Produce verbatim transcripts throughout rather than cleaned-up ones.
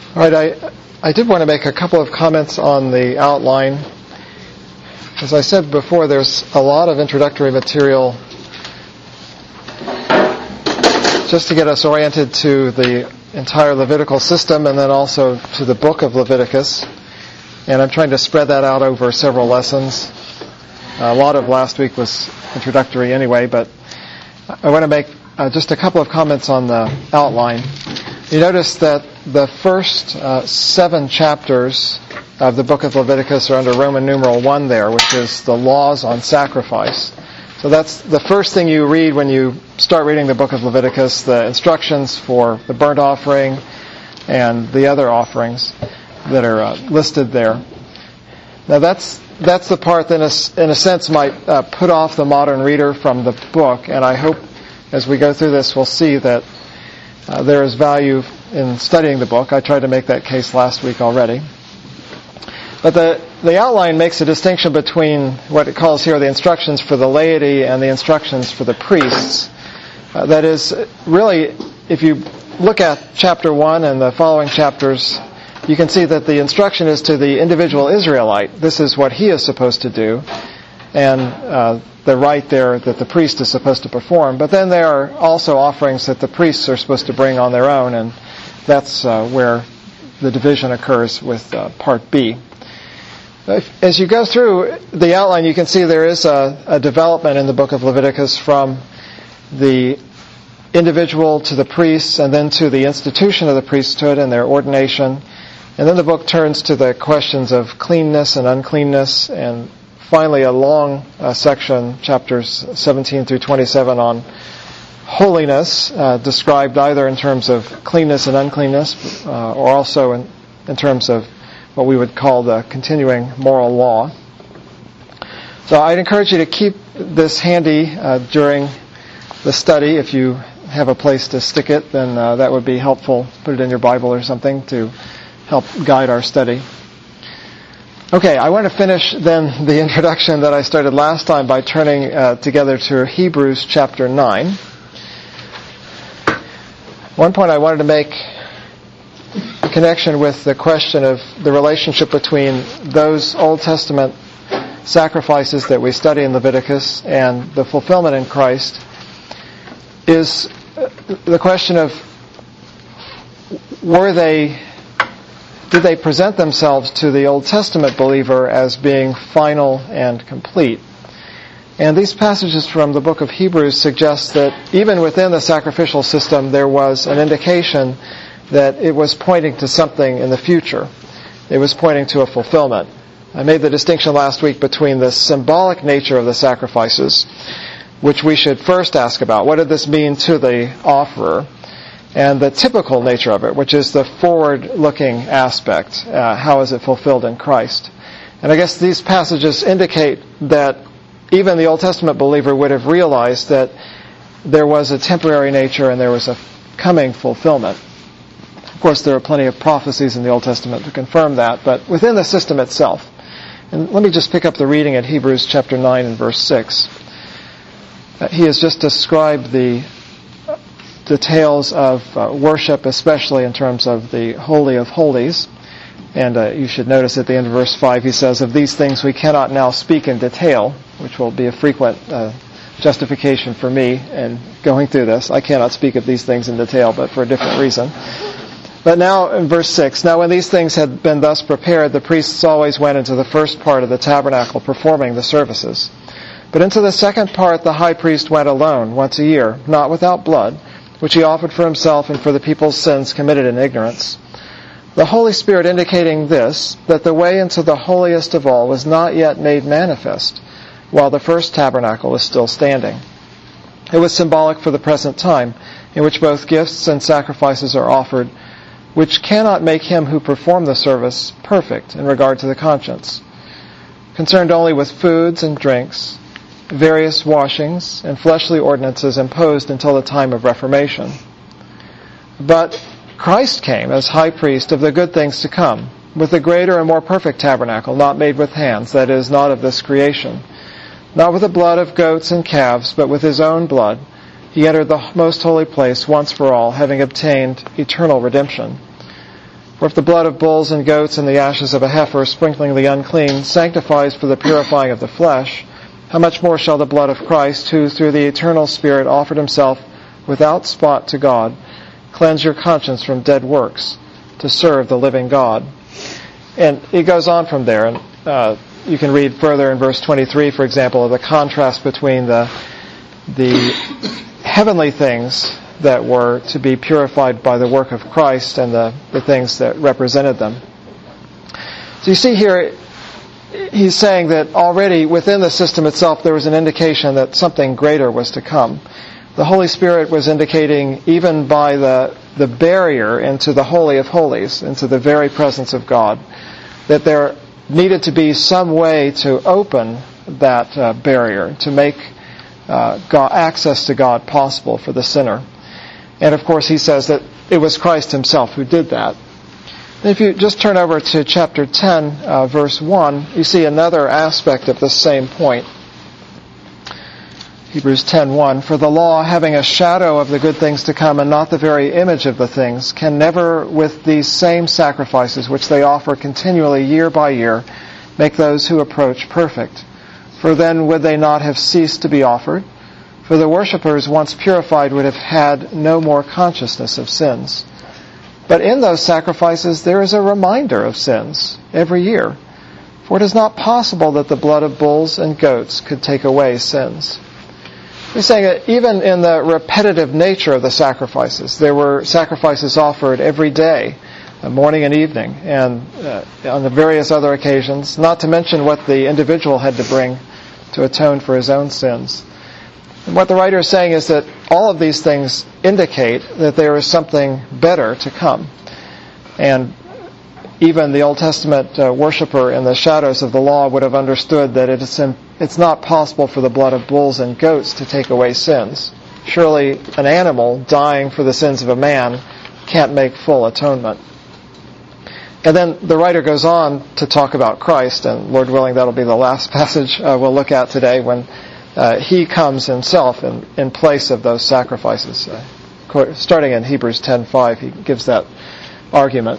All right, I, I did want to make a couple of comments on the outline. As I said before, there's a lot of introductory material just to get us oriented to the entire Levitical system and then also to the book of Leviticus. And I'm trying to spread that out over several lessons. A lot of last week was introductory anyway, but I want to make uh, just a couple of comments on the outline. You notice that the first uh, seven chapters of the book of Leviticus are under Roman numeral one there, which is the laws on sacrifice. So that's the first thing you read when you start reading the book of Leviticus, the instructions for the burnt offering and the other offerings that are uh, listed there. Now that's that's the part that in a, in a sense might uh, put off the modern reader from the book, and I hope as we go through this we'll see that uh, there is value in studying the book. I tried to make that case last week already. But the, the outline makes a distinction between what it calls here the instructions for the laity and the instructions for the priests. Uh, that is, really, if you look at chapter one and the following chapters, you can see that the instruction is to the individual Israelite. This is what he is supposed to do, and uh, the rite there that the priest is supposed to perform. But then there are also offerings that the priests are supposed to bring on their own, and that's uh, where the division occurs with uh, part B. As you go through the outline, you can see there is a, a development in the book of Leviticus from the individual to the priests and then to the institution of the priesthood and their ordination. And then the book turns to the questions of cleanness and uncleanness, and finally a long uh, section, chapters seventeen through twenty-seven, on holiness, uh, described either in terms of cleanness and uncleanness uh, or also in, in terms of what we would call the continuing moral law. So I'd encourage you to keep this handy uh, during the study. If you have a place to stick it, then uh, that would be helpful. Put it in your Bible or something to help guide our study. Okay, I want to finish then the introduction that I started last time by turning uh, together to Hebrews chapter nine. One point I wanted to make a connection with the question of the relationship between those Old Testament sacrifices that we study in Leviticus and the fulfillment in Christ is the question of were they, did they present themselves to the Old Testament believer as being final and complete? And these passages from the book of Hebrews suggest that even within the sacrificial system there was an indication that it was pointing to something in the future. It was pointing to a fulfillment. I made the distinction last week between the symbolic nature of the sacrifices, which we should first ask about. What did this mean to the offerer? And the typical nature of it, which is the forward-looking aspect. Uh, how is it fulfilled in Christ? And I guess these passages indicate that even the Old Testament believer would have realized that there was a temporary nature and there was a coming fulfillment. Of course, there are plenty of prophecies in the Old Testament to confirm that, but within the system itself. And let me just pick up the reading at Hebrews chapter nine and verse six. Uh, he has just described the details of uh, worship, especially in terms of the Holy of Holies. And uh, you should notice at the end of verse five, he says, "Of these things we cannot now speak in detail," which will be a frequent uh, justification for me in going through this. I cannot speak of these things in detail, but for a different reason. But now in verse six, "Now when these things had been thus prepared, the priests always went into the first part of the tabernacle, performing the services. But into the second part the high priest went alone, once a year, not without blood, which he offered for himself and for the people's sins committed in ignorance. The Holy Spirit indicating this, that the way into the holiest of all was not yet made manifest, while the first tabernacle was still standing. It was symbolic for the present time, in which both gifts and sacrifices are offered, which cannot make him who performed the service perfect in regard to the conscience, concerned only with foods and drinks, various washings, and fleshly ordinances imposed until the time of Reformation. But Christ came as high priest of the good things to come, with a greater and more perfect tabernacle, not made with hands, that is, not of this creation. Not with the blood of goats and calves, but with his own blood, he entered the most holy place once for all, having obtained eternal redemption. For if the blood of bulls and goats and the ashes of a heifer, sprinkling the unclean, sanctifies for the purifying of the flesh, how much more shall the blood of Christ, who through the eternal Spirit offered himself without spot to God, cleanse your conscience from dead works to serve the living God? And he goes on from there, and uh, you can read further in verse twenty-three, for example, of the contrast between the the heavenly things that were to be purified by the work of Christ and the, the things that represented them. So you see here, he's saying that already within the system itself there was an indication that something greater was to come. The Holy Spirit was indicating, even by the, the barrier into the Holy of Holies, into the very presence of God, that there needed to be some way to open that uh, barrier, to make uh, God, access to God possible for the sinner. And of course he says that it was Christ himself who did that. And if you just turn over to chapter ten, uh, verse one, you see another aspect of this same point. Hebrews ten one, for the law, having a shadow of the good things to come and not the very image of the things, can never with these same sacrifices which they offer continually year by year make those who approach perfect. For then would they not have ceased to be offered? For the worshippers, once purified, would have had no more consciousness of sins. But in those sacrifices there is a reminder of sins every year. For it is not possible that the blood of bulls and goats could take away sins. He's saying that even in the repetitive nature of the sacrifices, there were sacrifices offered every day, morning and evening, and uh, on the various other occasions, not to mention what the individual had to bring to atone for his own sins. And what the writer is saying is that all of these things indicate that there is something better to come. And even the Old Testament uh, worshiper in the shadows of the law would have understood that it is in, it's not possible for the blood of bulls and goats to take away sins. Surely an animal dying for the sins of a man can't make full atonement. And then the writer goes on to talk about Christ, and Lord willing that'll be the last passage uh, we'll look at today, when Uh, he comes himself in, in place of those sacrifices. Uh, starting in Hebrews ten five, he gives that argument.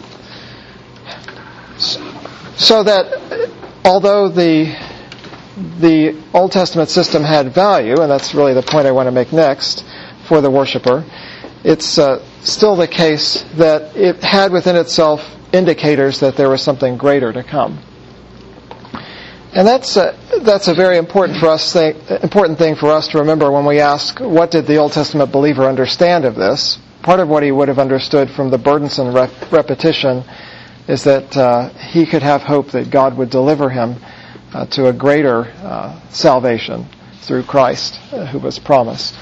So that although the the Old Testament system had value, and that's really the point I want to make next for the worshiper, it's uh, still the case that it had within itself indicators that there was something greater to come. And that's a, that's a very important for us thing, important thing for us to remember when we ask, what did the Old Testament believer understand of this? Part of what he would have understood from the burdensome rep- repetition is that uh, he could have hope that God would deliver him uh, to a greater uh, salvation through Christ, uh, who was promised.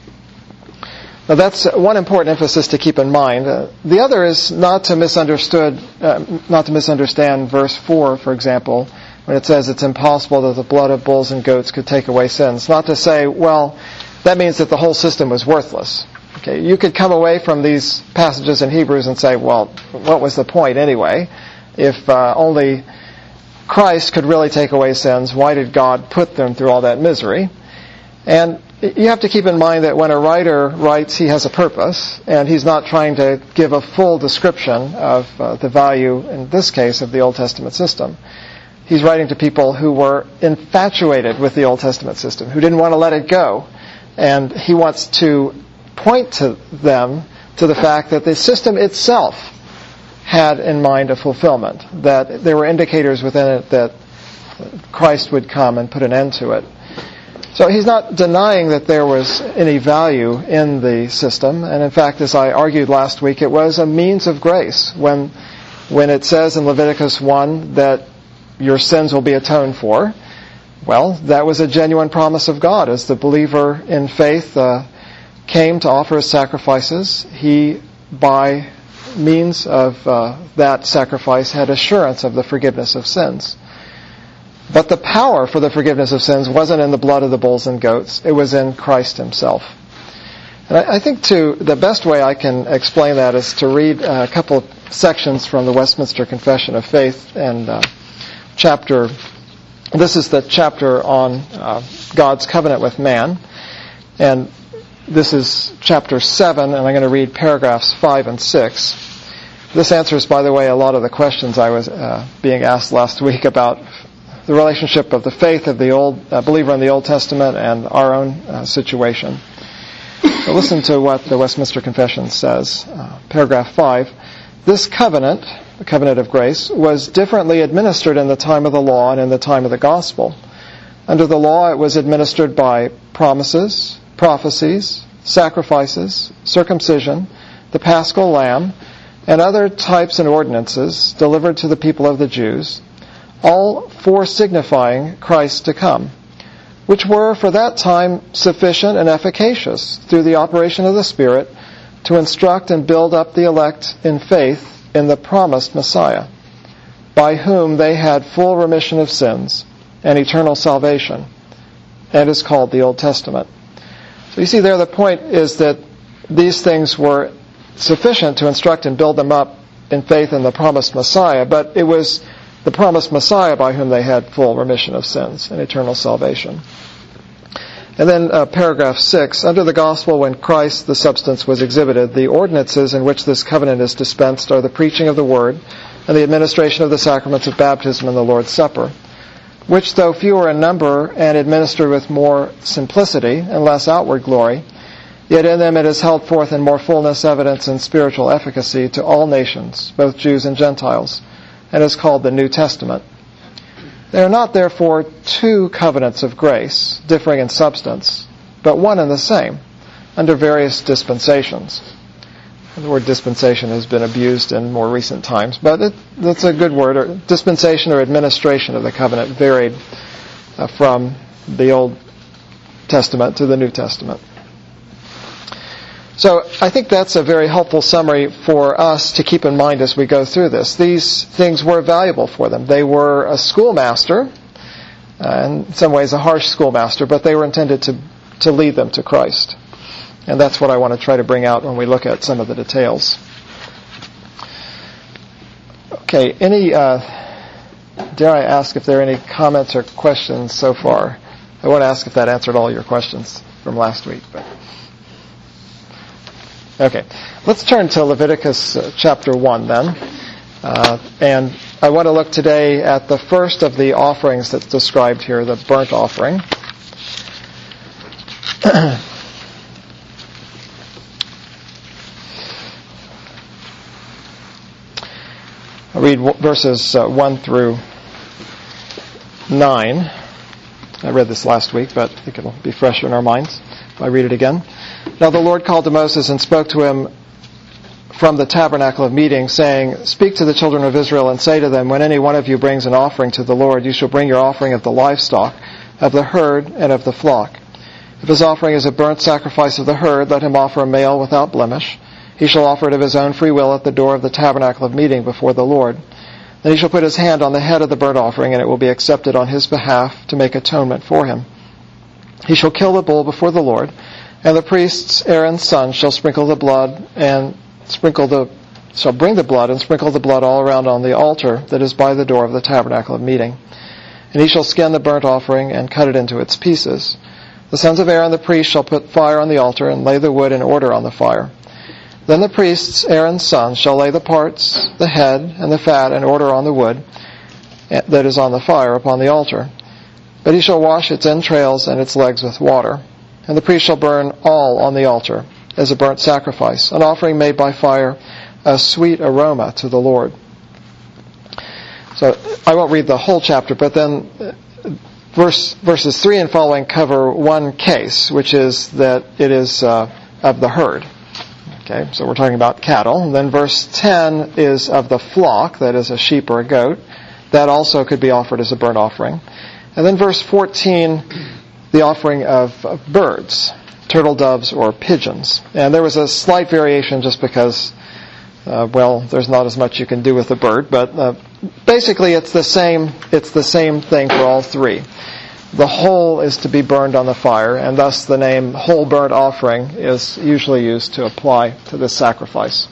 Now that's one important emphasis to keep in mind. Uh, the other is not to misunderstood, uh, not to misunderstand verse four, for example, when it says it's impossible that the blood of bulls and goats could take away sins. Not to say, well, that means that the whole system was worthless. Okay, you could come away from these passages in Hebrews and say, well, what was the point anyway? If uh, only Christ could really take away sins, why did God put them through all that misery? And you have to keep in mind that when a writer writes, he has a purpose, and he's not trying to give a full description of uh, the value, in this case, of the Old Testament system. He's writing to people who were infatuated with the Old Testament system, who didn't want to let it go. And he wants to point to them to the fact that the system itself had in mind a fulfillment, that there were indicators within it that Christ would come and put an end to it. So he's not denying that there was any value in the system. And in fact, as I argued last week, it was a means of grace. When, when it says in Leviticus one that your sins will be atoned for, well, that was a genuine promise of God. As the believer in faith uh, came to offer his sacrifices, he, by means of uh, that sacrifice, had assurance of the forgiveness of sins. But the power for the forgiveness of sins wasn't in the blood of the bulls and goats. It was in Christ himself. And I, I think, too, the best way I can explain that is to read a couple of sections from the Westminster Confession of Faith, and uh, chapter, this is the chapter on uh, God's covenant with man, and this is chapter seven, and I'm going to read paragraphs five and six. This answers, by the way, a lot of the questions I was uh, being asked last week about the relationship of the faith of the old uh, believer in the Old Testament and our own uh, situation. So listen to what the Westminster Confession says, uh, paragraph five. This covenant, the covenant of grace, was differently administered in the time of the law and in the time of the gospel. Under the law, it was administered by promises, prophecies, sacrifices, circumcision, the paschal lamb, and other types and ordinances delivered to the people of the Jews, all foresignifying Christ to come, which were for that time sufficient and efficacious through the operation of the Spirit to instruct and build up the elect in faith in the promised Messiah, by whom they had full remission of sins and eternal salvation, and is called the Old Testament. So you see there the point is that these things were sufficient to instruct and build them up in faith in the promised Messiah, but it was the promised Messiah by whom they had full remission of sins and eternal salvation. And then uh, paragraph six, under the gospel when Christ, the substance, was exhibited, the ordinances in which this covenant is dispensed are the preaching of the word and the administration of the sacraments of baptism and the Lord's Supper, which, though fewer in number and administered with more simplicity and less outward glory, yet in them it is held forth in more fullness, evidence, and spiritual efficacy to all nations, both Jews and Gentiles, and is called the New Testament. There are not, therefore, two covenants of grace, differing in substance, but one and the same, under various dispensations. The word dispensation has been abused in more recent times, but it, that's a good word. Or dispensation or administration of the covenant varied uh, from the Old Testament to the New Testament. So I think that's a very helpful summary for us to keep in mind as we go through this. These things were valuable for them. They were a schoolmaster, uh, in some ways a harsh schoolmaster, but they were intended to, to lead them to Christ. And that's what I want to try to bring out when we look at some of the details. Okay, any, uh, dare I ask if there are any comments or questions so far? I want to ask if that answered all your questions from last week. But okay, let's turn to Leviticus uh, chapter one then. Uh, and I want to look today at the first of the offerings that's described here, the burnt offering. I'll read verses uh, one through nine. I read this last week, but I think it'll be fresh in our minds if I read it again. Now the Lord called to Moses and spoke to him from the tabernacle of meeting, saying, Speak to the children of Israel and say to them, When any one of you brings an offering to the Lord, you shall bring your offering of the livestock, of the herd, and of the flock. If his offering is a burnt sacrifice of the herd, let him offer a male without blemish. He shall offer it of his own free will at the door of the tabernacle of meeting before the Lord. Then he shall put his hand on the head of the burnt offering, and it will be accepted on his behalf to make atonement for him. He shall kill the bull before the Lord, and the priests, Aaron's son, shall sprinkle the blood and sprinkle the shall bring the blood and sprinkle the blood all around on the altar that is by the door of the tabernacle of meeting. And he shall skin the burnt offering and cut it into its pieces. The sons of Aaron the priest shall put fire on the altar and lay the wood in order on the fire. Then the priests, Aaron's sons, shall lay the parts, the head, and the fat in order on the wood that is on the fire upon the altar. But he shall wash its entrails and its legs with water. And the priest shall burn all on the altar as a burnt sacrifice, an offering made by fire, a sweet aroma to the Lord. So I won't read the whole chapter, but then verse, verses three and following cover one case, which is that it is uh, of the herd. Okay, so we're talking about cattle. And then verse ten is of the flock, that is a sheep or a goat. That also could be offered as a burnt offering. And then verse fourteen, the offering of, of birds, turtle doves or pigeons. And there was a slight variation just because, uh, well, there's not as much you can do with a bird, but uh, basically it's the same. It's the same thing for all three. The whole is to be burned on the fire, and thus the name whole burnt offering is usually used to apply to this sacrifice.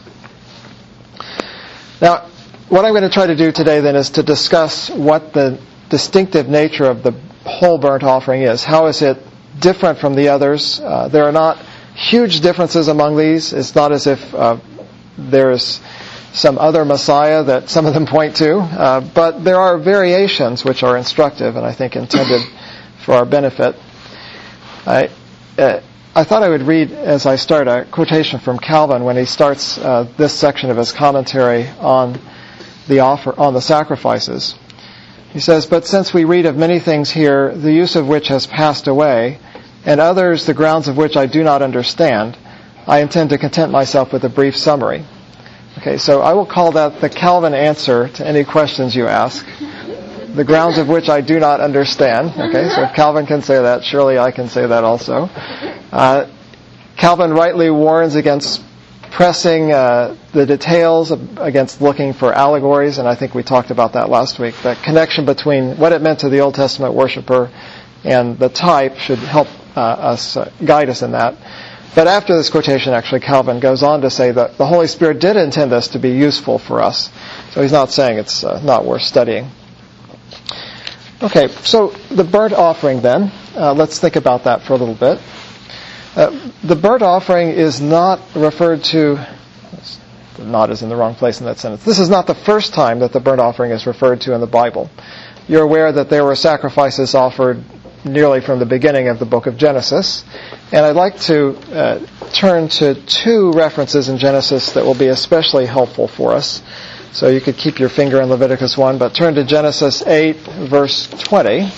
Now, what I'm going to try to do today then is to discuss what the distinctive nature of the whole burnt offering is. How is it different from the others? Uh, there are not huge differences among these. It's not as if uh, there's some other Messiah that some of them point to, uh, but there are variations which are instructive and I think intended for our benefit. I, uh, I thought I would read, as I start, a quotation from Calvin when he starts uh, this section of his commentary on the offer, on the sacrifices. He says, "But since we read of many things here, the use of which has passed away, and others the grounds of which I do not understand, I intend to content myself with a brief summary." Okay, so I will call that the Calvin answer to any questions you ask. The grounds of which I do not understand. Okay, so if Calvin can say that, surely I can say that also. Uh, Calvin rightly warns against pressing uh, the details, of, against looking for allegories, and I think we talked about that last week. The connection between what it meant to the Old Testament worshiper and the type should help uh, us, uh, guide us in that. But after this quotation, actually, Calvin goes on to say that the Holy Spirit did intend this to be useful for us. So he's not saying it's uh, not worth studying. Okay, so the burnt offering then. Uh, let's think about that for a little bit. Uh, the burnt offering is not referred to, the not is in the wrong place in that sentence. This is not the first time that the burnt offering is referred to in the Bible. You're aware that there were sacrifices offered nearly from the beginning of the book of Genesis. And I'd like to uh, turn to two references in Genesis that will be especially helpful for us. So you could keep your finger in Leviticus one, but turn to Genesis eight, verse twenty.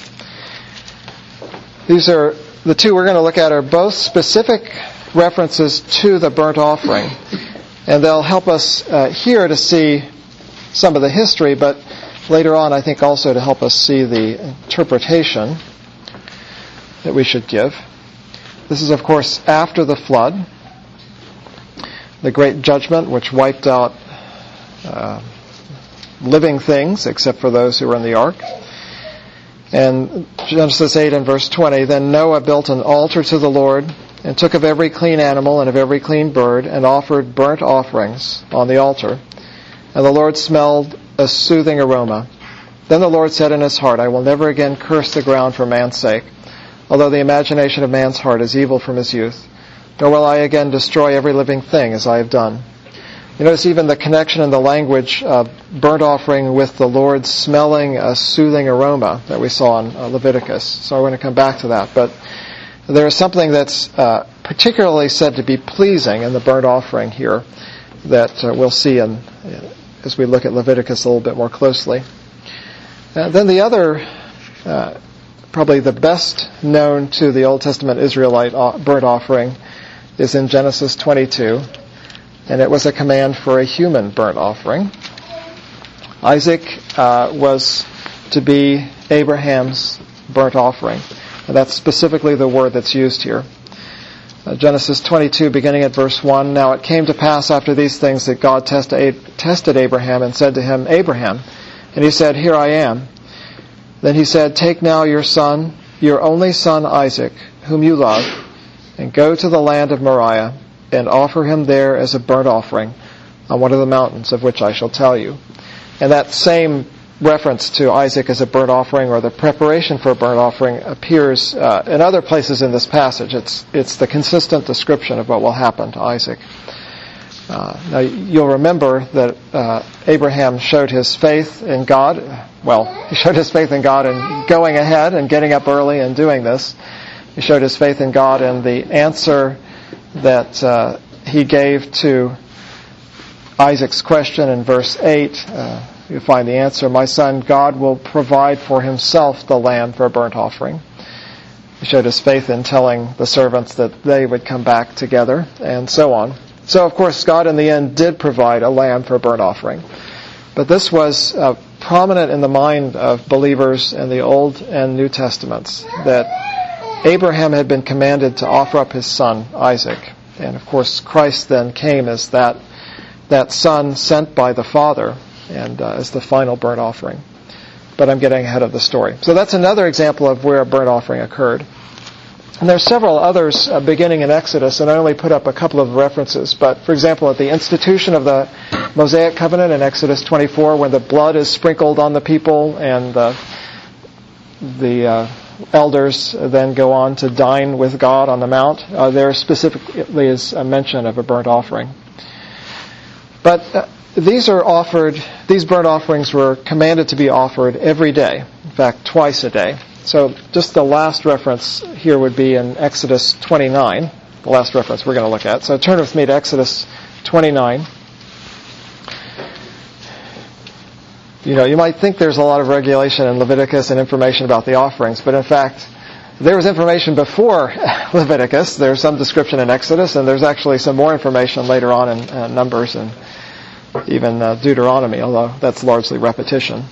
These are, the two we're going to look at are both specific references to the burnt offering. And they'll help us uh, here to see some of the history, but later on I think also to help us see the interpretation that we should give. This is, of course, after the flood, the great judgment which wiped out uh, living things except for those who were in the ark. And Genesis eight and verse twenty, "Then Noah built an altar to the Lord and took of every clean animal and of every clean bird and offered burnt offerings on the altar. And the Lord smelled a soothing aroma. Then the Lord said in his heart, I will never again curse the ground for man's sake, although the imagination of man's heart is evil from his youth. Nor will I again destroy every living thing as I have done." You notice even the connection in the language of burnt offering with the Lord smelling a soothing aroma that we saw in uh, Leviticus. So I want to come back to that. But there is something that's uh, particularly said to be pleasing in the burnt offering here that uh, we'll see in, uh, as we look at Leviticus a little bit more closely. Uh, then the other, uh, probably the best known to the Old Testament Israelite burnt offering is in Genesis twenty-two. And it was a command for a human burnt offering. Isaac uh, was to be Abraham's burnt offering. And that's specifically the word that's used here. Uh, Genesis twenty-two, beginning at verse one, "Now it came to pass after these things that God tested, tested Abraham and said to him, Abraham. And he said, Here I am. Then he said, Take now your son, your only son Isaac, whom you love, and go to the land of Moriah, and offer him there as a burnt offering on one of the mountains of which I shall tell you." And that same reference to Isaac as a burnt offering, or the preparation for a burnt offering, appears uh, in other places in this passage. It's it's the consistent description of what will happen to Isaac. Uh, now you'll remember that uh, Abraham showed his faith in God. Well, he showed his faith in God in going ahead and getting up early and doing this. He showed his faith in God in the answer that uh, he gave to Isaac's question in verse eight. Uh, you find the answer, "My son, God will provide for himself the lamb for a burnt offering." He showed his faith in telling the servants that they would come back together, and so on. So, of course, God in the end did provide a lamb for a burnt offering. But this was uh, prominent in the mind of believers in the Old and New Testaments, that Abraham had been commanded to offer up his son, Isaac. And of course, Christ then came as that that son sent by the Father, and uh, as the final burnt offering. But I'm getting ahead of the story. So that's another example of where a burnt offering occurred. And there are several others uh, beginning in Exodus, and I only put up a couple of references. But, for example, at the institution of the Mosaic covenant in Exodus twenty-four, when the blood is sprinkled on the people and uh, the uh, elders then go on to dine with God on the mount, uh, there specifically is a mention of a burnt offering. But uh, these are offered, these burnt offerings were commanded to be offered every day. In fact, twice a day. So just the last reference here would be in Exodus twenty-nine, the last reference we're going to look at. So turn with me to Exodus twenty-nine. You know, you might think there's a lot of regulation in Leviticus and information about the offerings, but in fact, there was information before Leviticus. There's some description in Exodus, and there's actually some more information later on in uh, Numbers and even uh, Deuteronomy, although that's largely repetition.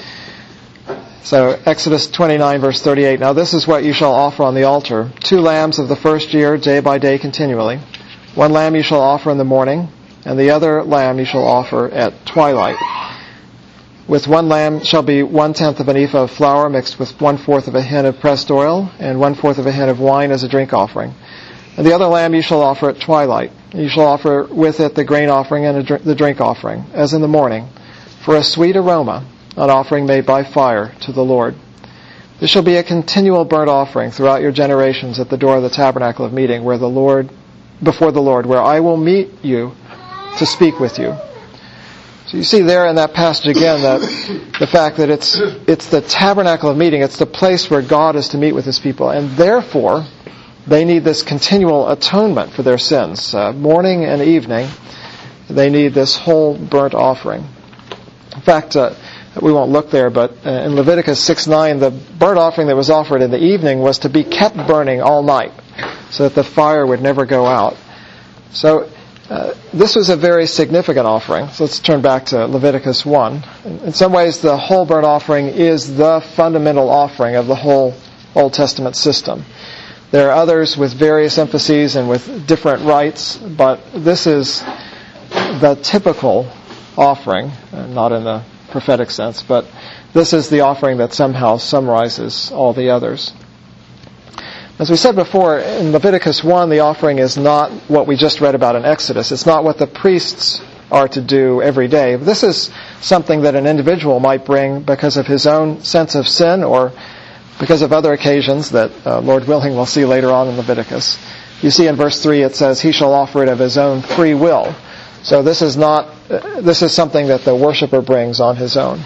So Exodus twenty-nine, verse thirty-eight, "Now this is what you shall offer on the altar, two lambs of the first year, day by day continually. One lamb you shall offer in the morning, and the other lamb you shall offer at twilight. With one lamb shall be one-tenth of an ephah of flour mixed with one-fourth of a hin of pressed oil, and one-fourth of a hin of wine as a drink offering. And the other lamb you shall offer at twilight. You shall offer with it the grain offering and a dr- the drink offering, as in the morning, for a sweet aroma, an offering made by fire to the Lord. This shall be a continual burnt offering throughout your generations at the door of the tabernacle of meeting, where the Lord, before the Lord, where I will meet you to speak with you." So you see there in that passage again that the fact that it's it's the tabernacle of meeting, it's the place where God is to meet with His people, and therefore they need this continual atonement for their sins. Uh, morning and evening, they need this whole burnt offering. In fact, uh, we won't look there, but uh, in Leviticus six nine, the burnt offering that was offered in the evening was to be kept burning all night, so that the fire would never go out. So Uh, this was a very significant offering. So let's turn back to Leviticus one. In, in some ways, the whole burnt offering is the fundamental offering of the whole Old Testament system. There are others with various emphases and with different rites, but this is the typical offering, uh, not in the prophetic sense, but this is the offering that somehow summarizes all the others. As we said before, in Leviticus one, the offering is not what we just read about in Exodus. It's not what the priests are to do every day. This is something that an individual might bring because of his own sense of sin or because of other occasions that, uh, Lord willing, we'll see later on in Leviticus. You see in verse three it says, "He shall offer it of his own free will." So this is not, uh, this is something that the worshiper brings on his own.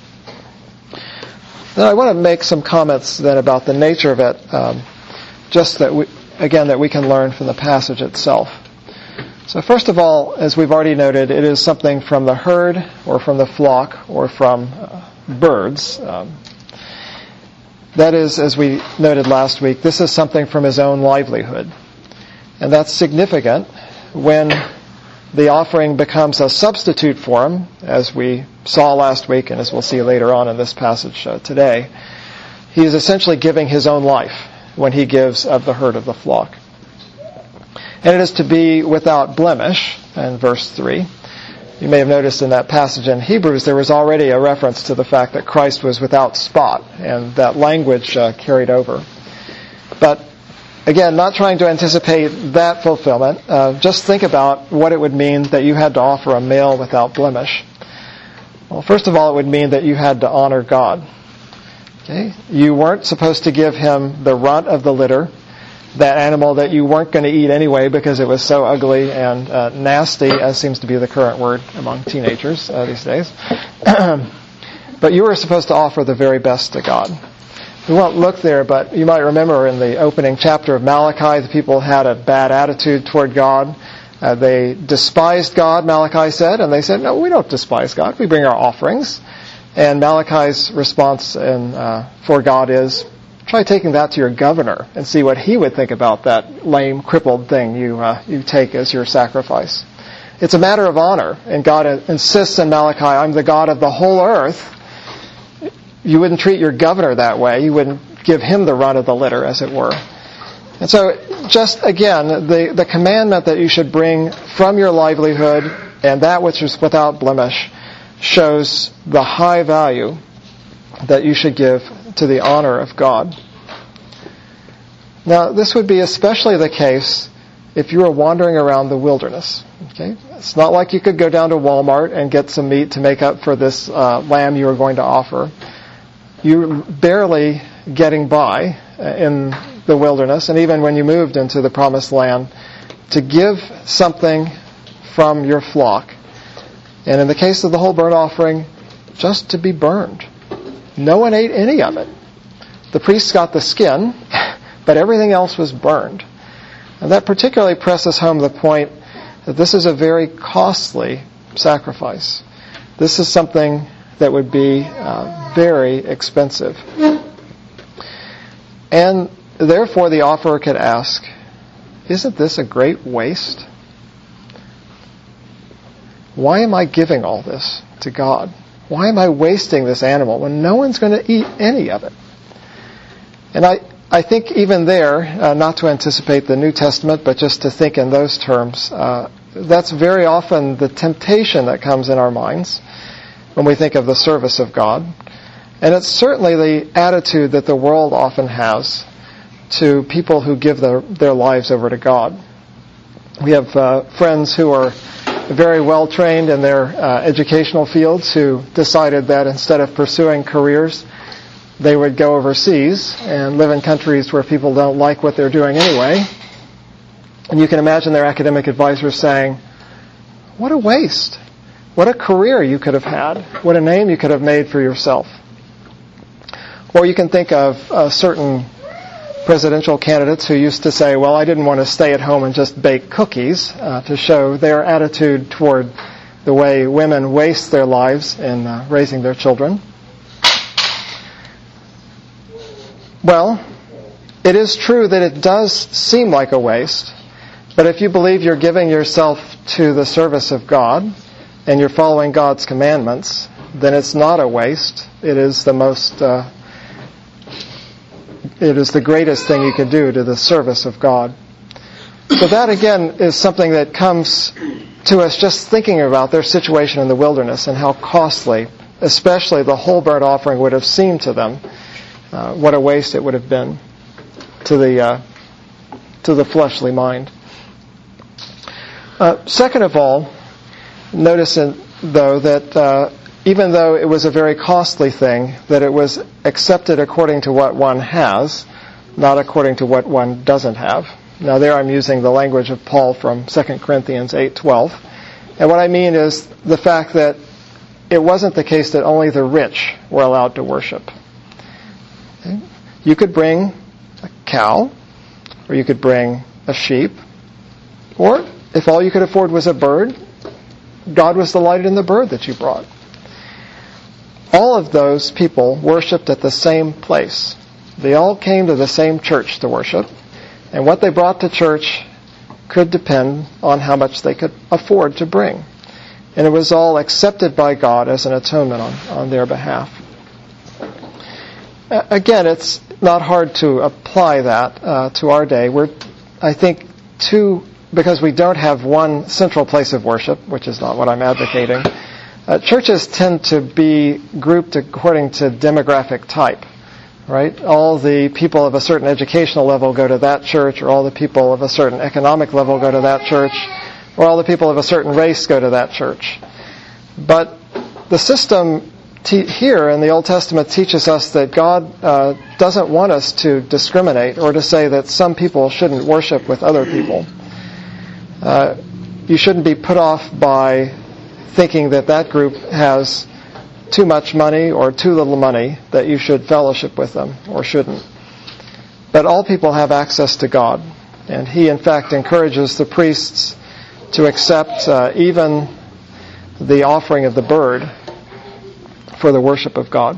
Now I want to make some comments then about the nature of it, um, just that we, again, that we can learn from the passage itself. So first of all, as we've already noted, it is something from the herd or from the flock or from uh, birds. Um, that is, as we noted last week, this is something from his own livelihood. And that's significant when the offering becomes a substitute for him, as we saw last week and as we'll see later on in this passage uh, today. He is essentially giving his own life when he gives of the herd of the flock. And it is to be without blemish, in verse three. You may have noticed in that passage in Hebrews there was already a reference to the fact that Christ was without spot, and that language uh, carried over. But again, not trying to anticipate that fulfillment, uh, just think about what it would mean that you had to offer a male without blemish. Well, first of all, it would mean that you had to honor God. Okay? You weren't supposed to give him the runt of the litter, that animal that you weren't going to eat anyway because it was so ugly and uh, nasty, as seems to be the current word among teenagers uh, these days. But you were supposed to offer the very best to God. We won't look there, but you might remember in the opening chapter of Malachi, the people had a bad attitude toward God. Uh, they despised God, Malachi said, and they said, "No, we don't despise God. We bring our offerings." And Malachi's response in, uh, for God is, try taking that to your governor and see what he would think about that lame, crippled thing you uh, you take as your sacrifice. It's a matter of honor, and God insists in Malachi, "I'm the God of the whole earth." You wouldn't treat your governor that way. You wouldn't give him the run of the litter, as it were. And so, just again, the, the commandment that you should bring from your livelihood and that which is without blemish shows the high value that you should give to the honor of God. Now, this would be especially the case if you were wandering around the wilderness. Okay, it's not like you could go down to Walmart and get some meat to make up for this uh, lamb you were going to offer. You're barely getting by in the wilderness, and even when you moved into the promised land, to give something from your flock And in the case of the whole burnt offering, just to be burned. No one ate any of it. The priests got the skin, but everything else was burned. And that particularly presses home the point that this is a very costly sacrifice. This is something that would be uh, very expensive. And therefore the offerer could ask, isn't this a great waste? Why am I giving all this to God? Why am I wasting this animal when no one's going to eat any of it? And I, I think even there, uh, not to anticipate the New Testament, but just to think in those terms, uh, that's very often the temptation that comes in our minds when we think of the service of God. And it's certainly the attitude that the world often has to people who give their, their lives over to God. We have uh, friends who are very well trained in their uh, educational fields who decided that instead of pursuing careers, they would go overseas and live in countries where people don't like what they're doing anyway. And you can imagine their academic advisors saying, what a waste. What a career you could have had. What a name you could have made for yourself. Or you can think of uh, certain presidential candidates who used to say, well, I didn't want to stay at home and just bake cookies, uh, to show their attitude toward the way women waste their lives in uh, raising their children. Well, it is true that it does seem like a waste, but if you believe you're giving yourself to the service of God and you're following God's commandments, then it's not a waste. It is the most uh, It is the greatest thing you can do to the service of God. So that, again, is something that comes to us just thinking about their situation in the wilderness and how costly, especially the whole burnt offering, would have seemed to them. Uh, what a waste it would have been to the uh, to the fleshly mind. Uh, second of all, notice, in, though, that uh, even though it was a very costly thing, that it was accepted according to what one has, not according to what one doesn't have. Now there I'm using the language of Paul from Second Corinthians eight twelve. And what I mean is the fact that it wasn't the case that only the rich were allowed to worship. Okay? You could bring a cow, or you could bring a sheep, or if all you could afford was a bird, God was delighted in the bird that you brought. All of those people worshipped at the same place. They all came to the same church to worship, and what they brought to church could depend on how much they could afford to bring. And it was all accepted by God as an atonement on, on their behalf. Again, it's not hard to apply that uh, to our day. We're, I think, too, because we don't have one central place of worship, which is not what I'm advocating. Uh, churches tend to be grouped according to demographic type, right? All the people of a certain educational level go to that church, or all the people of a certain economic level go to that church, or all the people of a certain race go to that church. But the system te- here in the Old Testament teaches us that God uh, doesn't want us to discriminate or to say that some people shouldn't worship with other people. Uh, you shouldn't be put off by thinking that that group has too much money or too little money, that you should fellowship with them or shouldn't. But all people have access to God, and He in fact encourages the priests to accept uh, even the offering of the bird for the worship of God.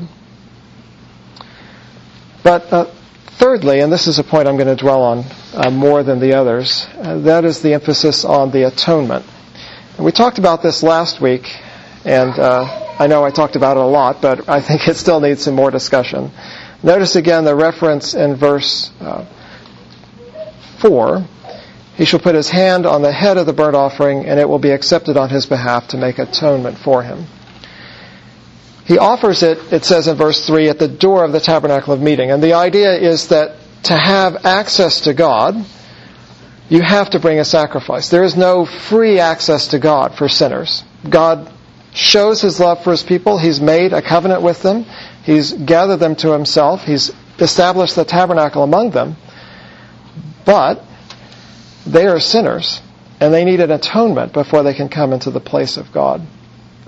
But uh, thirdly, and this is a point I'm going to dwell on uh, more than the others, uh, that is the emphasis on the atonement. And we talked about this last week, and uh, I know I talked about it a lot, but I think it still needs some more discussion. Notice again the reference in verse uh, four. He shall put his hand on the head of the burnt offering, and it will be accepted on his behalf to make atonement for him. He offers it, it says in verse three, at the door of the tabernacle of meeting. And the idea is that to have access to God, you have to bring a sacrifice. There is no free access to God for sinners. God shows His love for His people. He's made a covenant with them. He's gathered them to Himself. He's established the tabernacle among them. But they are sinners, and they need an atonement before they can come into the place of God.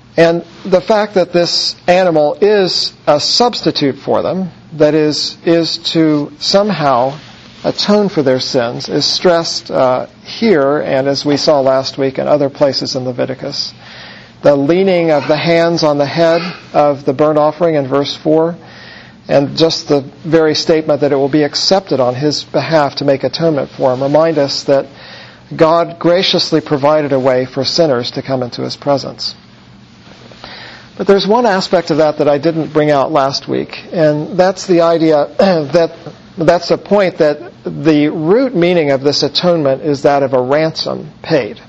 And the fact that this animal is a substitute for them, that is, is to somehow atone for their sins, is stressed uh, here, and as we saw last week in other places in Leviticus. The leaning of the hands on the head of the burnt offering in verse four, and just the very statement that it will be accepted on his behalf to make atonement for him, remind us that God graciously provided a way for sinners to come into his presence. But there's one aspect of that that I didn't bring out last week, and that's the idea that that's the point that the root meaning of this atonement is that of a ransom paid.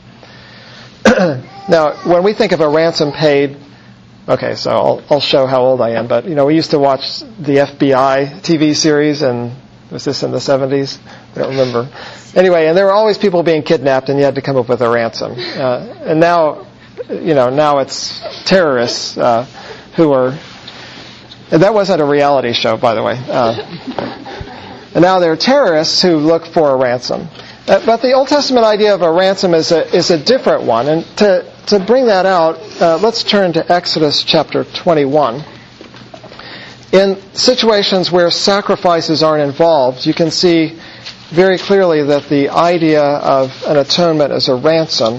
Now, when we think of a ransom paid, okay, so I'll, I'll show how old I am, but, you know, we used to watch the F B I T V series, and was this in the seventies? I don't remember. Anyway, and there were always people being kidnapped, and you had to come up with a ransom. Uh, and now, you know, now it's terrorists uh, who are, and that wasn't a reality show, by the way. Uh, and now there are terrorists who look for a ransom. Uh, but the Old Testament idea of a ransom is a is a different one. And to to bring that out, uh, let's turn to Exodus chapter twenty-one. In situations where sacrifices aren't involved, you can see very clearly that the idea of an atonement as a ransom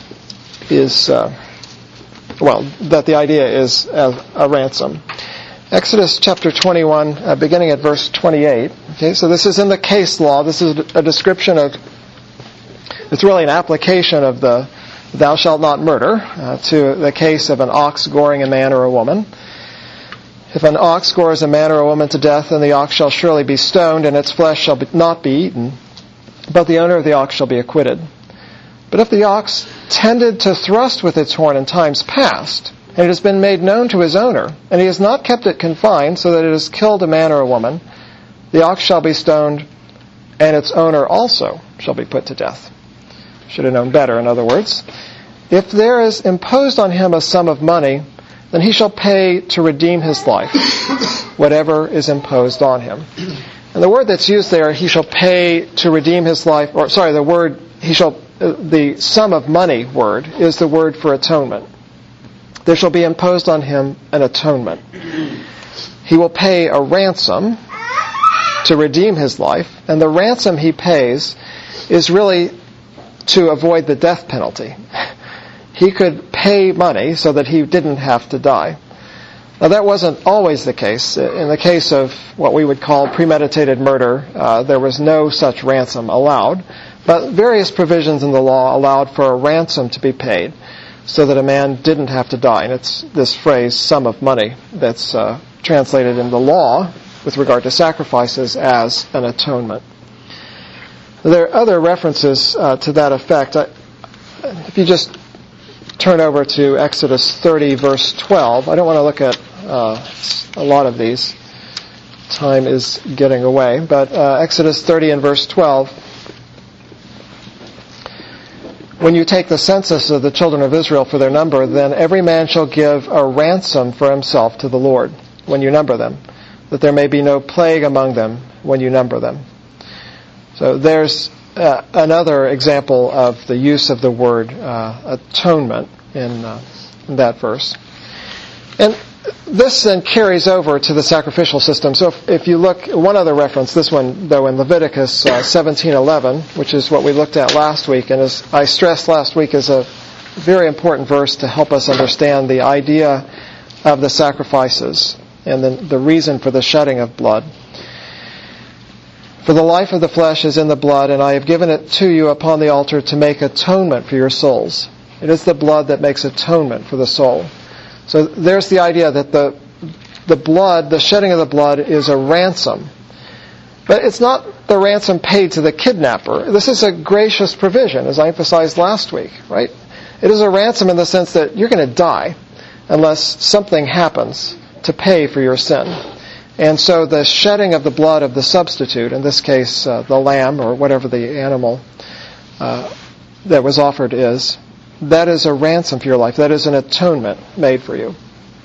is, uh, well, that the idea is a, a ransom. Exodus chapter twenty-one, uh, beginning at verse twenty-eight. Okay, so this is in the case law. This is a description of, it's really an application of the thou shalt not murder uh, to the case of an ox goring a man or a woman. If an ox gores a man or a woman to death, then the ox shall surely be stoned, and its flesh shall be, not be eaten, but the owner of the ox shall be acquitted. But if the ox tended to thrust with its horn in times past, and it has been made known to his owner, and he has not kept it confined so that it has killed a man or a woman, the ox shall be stoned, and its owner also shall be put to death. Should have known better, in other words. If there is imposed on him a sum of money, then he shall pay to redeem his life, whatever is imposed on him. And the word that's used there, he shall pay to redeem his life, or sorry, the word, he shall, uh, the sum of money word is the word for atonement. There shall be imposed on him an atonement. He will pay a ransom to redeem his life, and the ransom he pays is really to avoid the death penalty. He could pay money so that he didn't have to die. Now, that wasn't always the case. In the case of what we would call premeditated murder, uh, there was no such ransom allowed, but various provisions in the law allowed for a ransom to be paid so that a man didn't have to die. And it's this phrase, sum of money, that's uh, translated in the law with regard to sacrifices as an atonement. There are other references uh, to that effect. I, if you just turn over to Exodus thirty, verse twelve. I don't want to look at uh, a lot of these. Time is getting away. But uh, Exodus thirty and verse twelve. When you take the census of the children of Israel for their number, then every man shall give a ransom for himself to the Lord when you number them, that there may be no plague among them when you number them. So there's uh, another example of the use of the word uh, atonement in, uh, in that verse. And this then carries over to the sacrificial system. So if, if you look, one other reference, this one though in Leviticus uh, seventeen eleven, which is what we looked at last week, and as I stressed last week, is a very important verse to help us understand the idea of the sacrifices and the, the reason for the shedding of blood. For the life of the flesh is in the blood, and I have given it to you upon the altar to make atonement for your souls. It is the blood that makes atonement for the soul. So there's the idea that the the blood, the shedding of the blood, is a ransom. But it's not the ransom paid to the kidnapper. This is a gracious provision, as I emphasized last week, right? It is a ransom in the sense that you're going to die unless something happens to pay for your sin. And so the shedding of the blood of the substitute, in this case uh, the lamb or whatever the animal uh, that was offered is, that is a ransom for your life. That is an atonement made for you.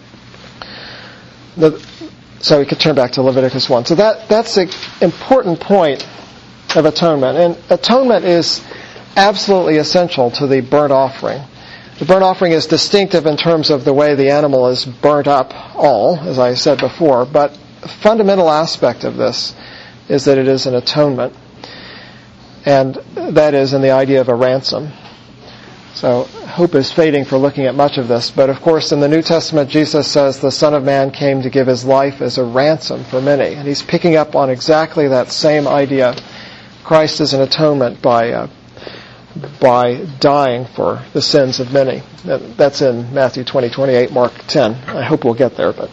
The, so we could turn back to Leviticus one. So that that's an important point of atonement. And atonement is absolutely essential to the burnt offering. The burnt offering is distinctive in terms of the way the animal is burnt up all, as I said before, but a fundamental aspect of this is that it is an atonement, and that is in the idea of a ransom. So hope is fading for looking at much of this, but of course in the New Testament Jesus says the Son of Man came to give his life as a ransom for many, and he's picking up on exactly that same idea. Christ is an atonement by uh, by dying for the sins of many. That's in Matthew twenty, twenty-eight, Mark ten. I hope we'll get there. But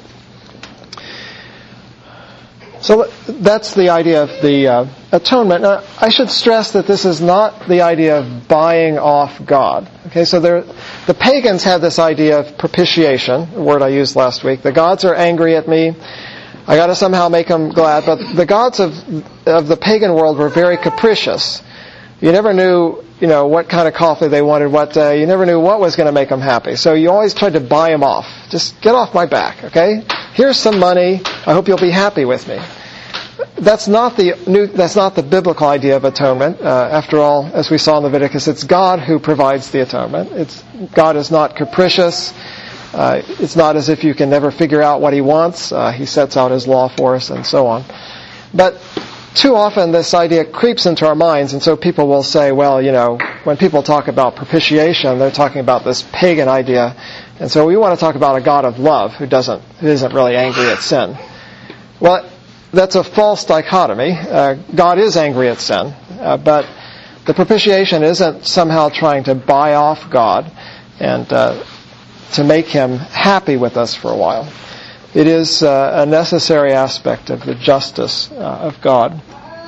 so that's the idea of the uh, atonement. Now, I should stress that this is not the idea of buying off God. Okay, so there, the pagans had this idea of propitiation, a word I used last week. The gods are angry at me. I got to somehow make them glad. But the gods of of the pagan world were very capricious. You never knew, you know, what kind of coffee they wanted, what day. You never knew what was going to make them happy. So you always tried to buy them off. Just get off my back, okay? Here's some money. I hope you'll be happy with me. That's not the new. That's not the biblical idea of atonement. Uh, after all, as we saw in Leviticus, it's God who provides the atonement. It's God is not capricious. Uh, it's not as if you can never figure out what He wants. Uh, he sets out His law for us, and so on. But too often this idea creeps into our minds, and so people will say, well, you know, when people talk about propitiation, they're talking about this pagan idea, and so we want to talk about a God of love who doesn't, who isn't really angry at sin. Well, that's a false dichotomy. Uh, God is angry at sin, uh, but the propitiation isn't somehow trying to buy off God and uh, to make Him happy with us for a while. It is uh, a necessary aspect of the justice uh, of God.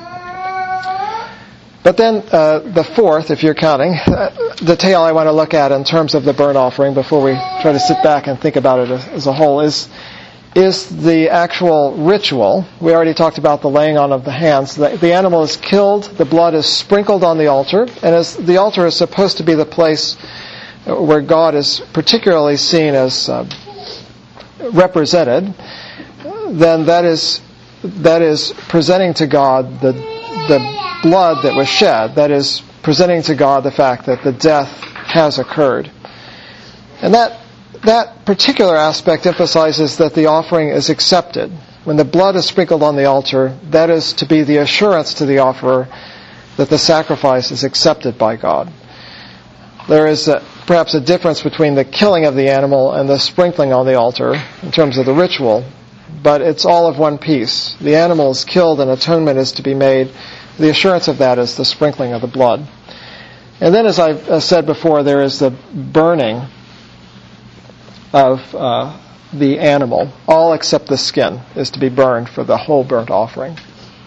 But then uh, the fourth, if you're counting, uh, detail I want to look at in terms of the burnt offering before we try to sit back and think about it as, as a whole is is the actual ritual. We already talked about the laying on of the hands. The, the animal is killed, the blood is sprinkled on the altar, and as the altar is supposed to be the place where God is particularly seen as uh, represented, then that is that is presenting to God the the blood that was shed. That is presenting to God the fact that the death has occurred. And that that particular aspect emphasizes that the offering is accepted. When the blood is sprinkled on the altar, that is to be the assurance to the offerer that the sacrifice is accepted by God. There is a, perhaps a difference between the killing of the animal and the sprinkling on the altar in terms of the ritual, but it's all of one piece. The animal is killed and atonement is to be made. The assurance of that is the sprinkling of the blood. And then, as I said before, there is the burning of uh, the animal. All except the skin is to be burned for the whole burnt offering.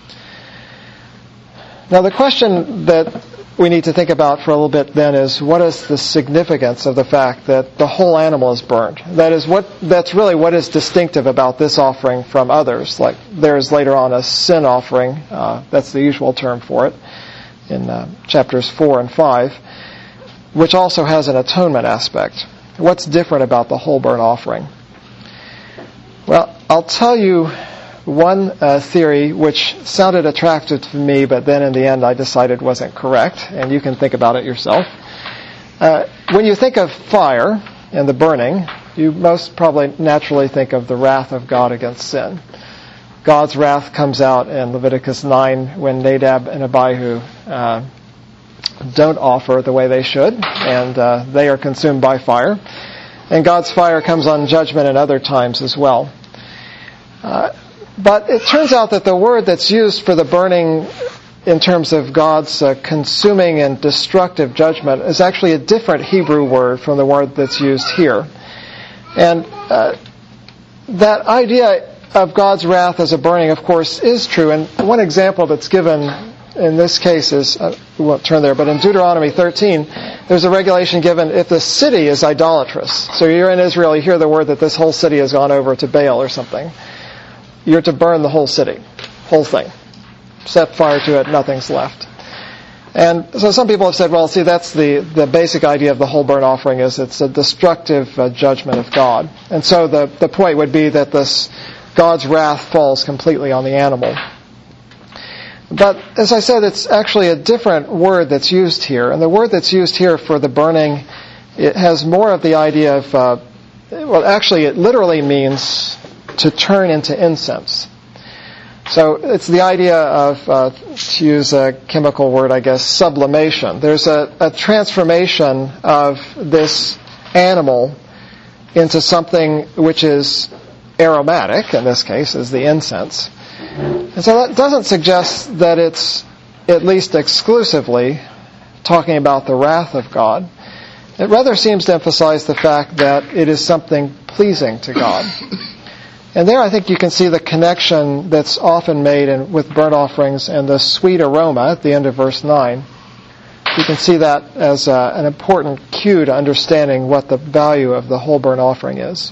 Now, the question that we need to think about for a little bit then is, what is the significance of the fact that the whole animal is burnt? That is what that's really what is distinctive about this offering from others. Like there is later on a sin offering, uh, that's the usual term for it, in uh, chapters four and five, which also has an atonement aspect. What's different about the whole burnt offering? Well, I'll tell you one uh, theory which sounded attractive to me, but then in the end I decided wasn't correct, and you can think about it yourself. Uh, when you think of fire and the burning, you most probably naturally think of the wrath of God against sin. God's wrath comes out in Leviticus nine when Nadab and Abihu uh, don't offer the way they should, and uh, they are consumed by fire. And God's fire comes on judgment at other times as well. Uh, But it turns out that the word that's used for the burning in terms of God's uh, consuming and destructive judgment is actually a different Hebrew word from the word that's used here. And uh, that idea of God's wrath as a burning, of course, is true. And one example that's given in this case is, uh, we won't turn there, but in Deuteronomy thirteen, there's a regulation given if the city is idolatrous. So you're in Israel, you hear the word that this whole city has gone over to Baal or something. You're to burn the whole city, whole thing. Set fire to it, nothing's left. And so some people have said, well, see, that's the, the basic idea of the whole burnt offering is it's a destructive uh, judgment of God. And so the, the point would be that this God's wrath falls completely on the animal. But as I said, it's actually a different word that's used here. And the word that's used here for the burning it has more of the idea of, uh, well, actually it literally means to turn into incense. So it's the idea of, uh, to use a chemical word, I guess, sublimation. There's a, a transformation of this animal into something which is aromatic, in this case, is the incense. And so that doesn't suggest that it's at least exclusively talking about the wrath of God. It rather seems to emphasize the fact that it is something pleasing to God. And there I think you can see the connection that's often made in, with burnt offerings and the sweet aroma at the end of verse nine. You can see that as uh, an important cue to understanding what the value of the whole burnt offering is.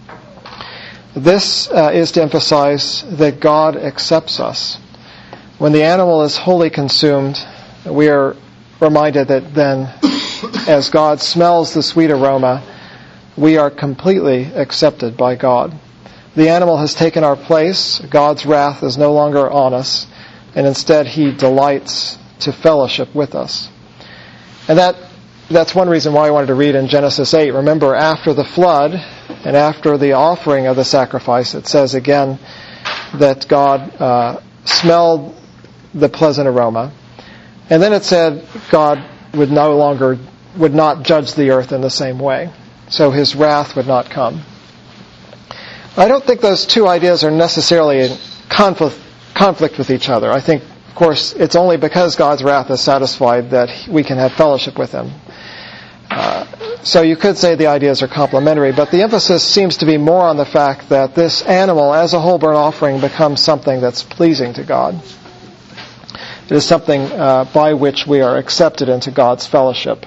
This uh, is to emphasize that God accepts us. When the animal is wholly consumed, we are reminded that then, as God smells the sweet aroma, we are completely accepted by God. The animal has taken our place. God's wrath is no longer on us, and instead He delights to fellowship with us. And that that's one reason why I wanted to read in Genesis eight. Remember, after the flood and after the offering of the sacrifice, it says again that God uh, smelled the pleasant aroma. And then it said God would no longer, would not judge the earth in the same way. So His wrath would not come. I don't think those two ideas are necessarily in conflict, conflict with each other. I think, of course, it's only because God's wrath is satisfied that we can have fellowship with Him. Uh, so you could say the ideas are complementary, but the emphasis seems to be more on the fact that this animal, as a whole burnt offering, becomes something that's pleasing to God. It is something uh, by which we are accepted into God's fellowship.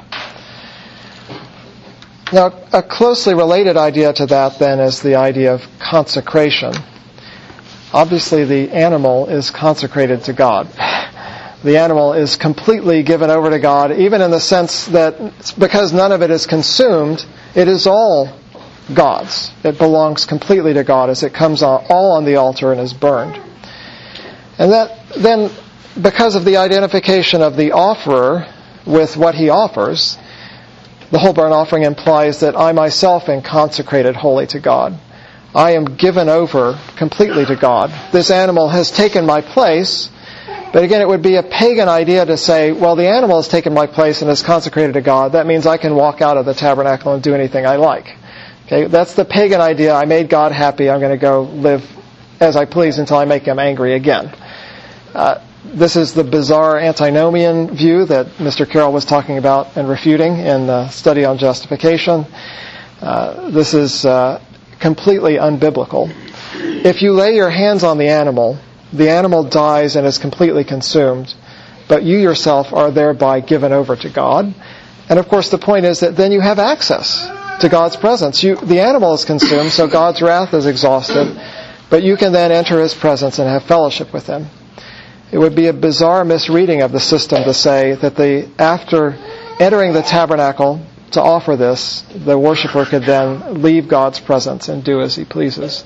Now, a closely related idea to that, then, is the idea of consecration. Obviously, the animal is consecrated to God. The animal is completely given over to God, even in the sense that because none of it is consumed, it is all God's. It belongs completely to God as it comes all on the altar and is burned. And that then, because of the identification of the offerer with what he offers, the whole burnt offering implies that I myself am consecrated wholly to God. I am given over completely to God. This animal has taken my place, but again, it would be a pagan idea to say, well, the animal has taken my place and is consecrated to God. That means I can walk out of the tabernacle and do anything I like. Okay, that's the pagan idea. I made God happy. I'm going to go live as I please until I make Him angry again. Uh, This is the bizarre antinomian view that Mister Carroll was talking about and refuting in the study on justification. Uh, this is uh, completely unbiblical. If you lay your hands on the animal, the animal dies and is completely consumed, but you yourself are thereby given over to God. And of course the point is that then you have access to God's presence. You, the animal is consumed, so God's wrath is exhausted, but you can then enter His presence and have fellowship with Him. It would be a bizarre misreading of the system to say that the after entering the tabernacle to offer this, the worshiper could then leave God's presence and do as he pleases.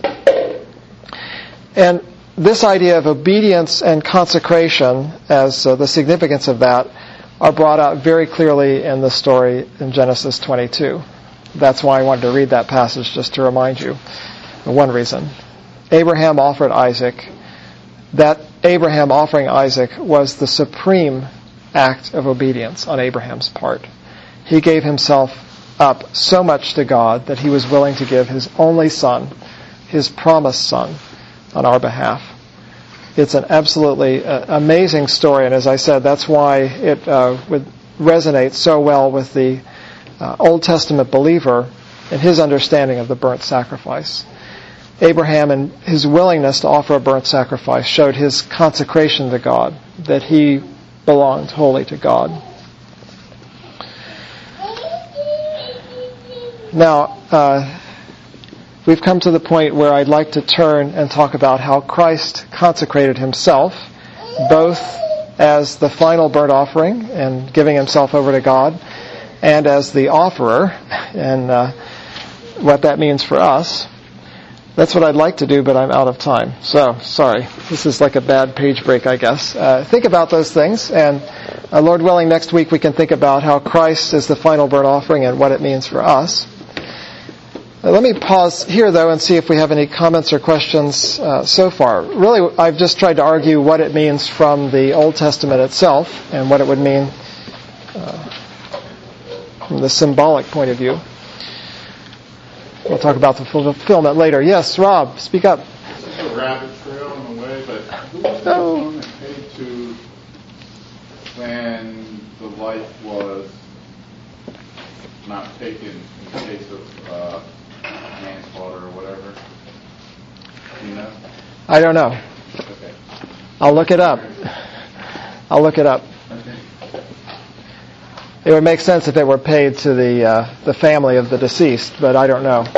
And this idea of obedience and consecration, as uh, the significance of that, are brought out very clearly in the story in Genesis twenty-two. That's why I wanted to read that passage, just to remind you. One reason. Abraham offered Isaac. That Abraham offering Isaac was the supreme act of obedience on Abraham's part. He gave himself up so much to God that he was willing to give his only son, his promised son, on our behalf. It's an absolutely uh, amazing story, and as I said, that's why it uh, would resonate so well with the uh, Old Testament believer in his understanding of the burnt sacrifice. Abraham, and his willingness to offer a burnt sacrifice, showed his consecration to God, that he belonged wholly to God. Now, uh, we've come to the point where I'd like to turn and talk about how Christ consecrated himself, both as the final burnt offering and giving himself over to God, and as the offerer, and uh, what that means for us. That's what I'd like to do, but I'm out of time. So, sorry. This is like a bad page break, I guess. Uh, think about those things, and uh, Lord willing, next week we can think about how Christ is the final burnt offering and what it means for us. Uh, let me pause here, though, and see if we have any comments or questions uh, so far. Really, I've just tried to argue what it means from the Old Testament itself and what it would mean uh, from the symbolic point of view. We'll talk about the fulfillment later. Yes, Rob, speak up. This is a rabbit trail in a way, but who was oh. the paid to when the life was not taken in the case of uh, manslaughter or whatever? Do you know? I don't know. Okay. I'll look it up. I'll look it up. Okay. It would make sense if it were paid to the uh, the family of the deceased, but I don't know.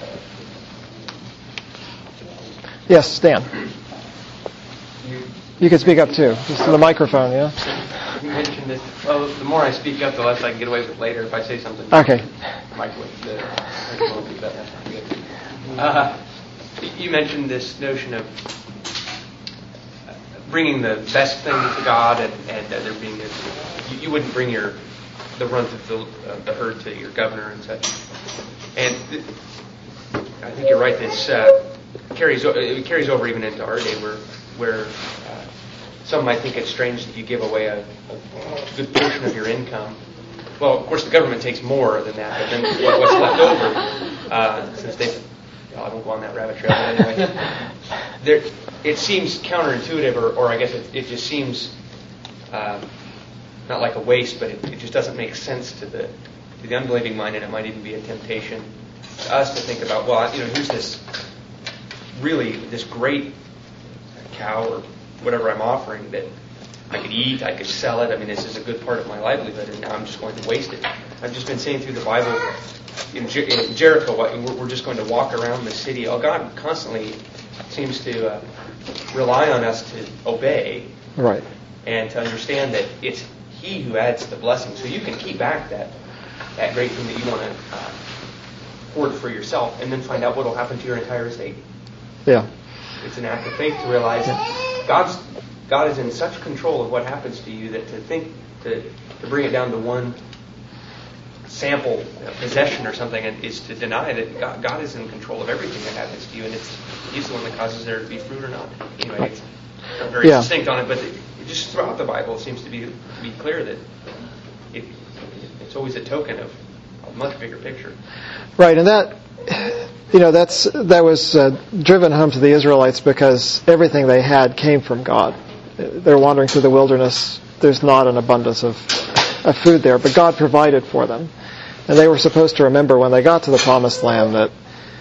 Yes, Stan. You, you can speak up too. Just to the microphone, yeah? you mentioned this. Well, the more I speak up, the less I can get away with later if I say something. Okay. Microwave, the microphone will be better. Uh, you mentioned this notion of bringing the best things to God, and, and uh, there being this, you, you wouldn't bring your the runt of the, uh, the herd to your governor and such. And th- I think you're right. This uh, carries o- it carries over even into our day, where where uh, some might think it's strange that you give away a, a good portion of your income. Well, of course, the government takes more than that, but then what, what's left over, uh, since they, well, I won't go on that rabbit trail. But anyway, there, it seems counterintuitive, or, or I guess it, it just seems. Uh, Not like a waste, but it, it just doesn't make sense to the to the unbelieving mind, and it might even be a temptation to us to think about, well, you know, here's this really this great cow or whatever I'm offering that I could eat, I could sell it. I mean, this is a good part of my livelihood, and now I'm just going to waste it. I've just been saying through the Bible in, Jer- in Jericho, we're, we're just going to walk around the city. Oh, God constantly seems to uh, rely on us to obey, right, and to understand that it's He who adds the blessing. So you can keep back that that great thing that you want to uh, hoard for yourself, and then find out what will happen to your entire estate. Yeah. It's an act of faith to realize that God's God is in such control of what happens to you that to think to to bring it down to one sample uh, possession or something is to deny that God, God is in control of everything that happens to you, and it's He's the one that causes there to be fruit or not. Anyway, it's not very yeah. distinct on it, but it, just throughout the Bible, it seems to be to be clear that it, it's always a token of a much bigger picture. Right, and that, you know, that's that was uh, driven home to the Israelites because everything they had came from God. They're wandering through the wilderness. There's not an abundance of, of food there, but God provided for them, and they were supposed to remember when they got to the Promised Land that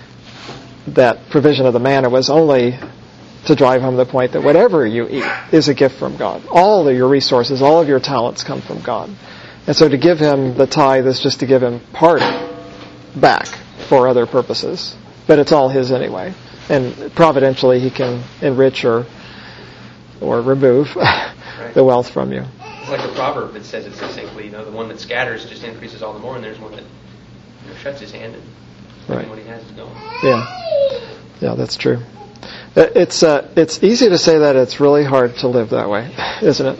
that provision of the manna was only to drive home the point that whatever you eat is a gift from God. All of your resources, all of your talents come from God. And so to give him the tithe is just to give him part back for other purposes. But it's all his anyway. And providentially he can enrich or or remove right. the wealth from you. It's like a proverb that says it succinctly, you know, the one that scatters just increases all the more, and there's one that, you know, shuts his hand and right. what he has is gone. Yeah. Yeah, that's true. It's uh, it's easy to say that. It's really hard to live that way, isn't it?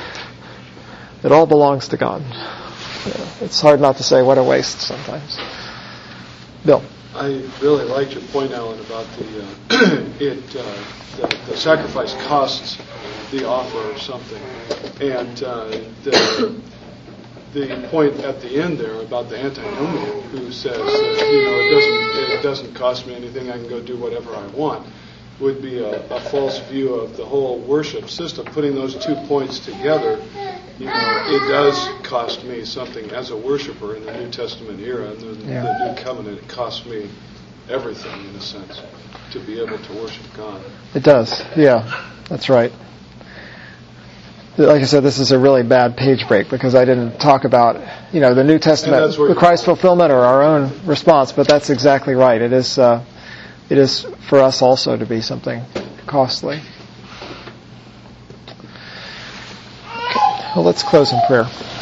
It all belongs to God. Yeah, it's hard not to say what a waste sometimes. Bill. I really liked your point, Alan, about the uh, it uh, the, the sacrifice costs the offer or something, and uh, the the point at the end there about the antinomian who says that, you know, it doesn't it doesn't cost me anything, I can go do whatever I want, would be a, a false view of the whole worship system. Putting those two points together, you know, it does cost me something as a worshiper in the New Testament era, and the, yeah. the New Covenant, it costs me everything in a sense to be able to worship God. It does, yeah, that's right. Like I said, this is a really bad page break because I didn't talk about, you know, the New Testament, the Christ fulfillment, or our own response. But that's exactly right. It is, uh, it is for us also to be something costly. Okay. Well, let's close in prayer.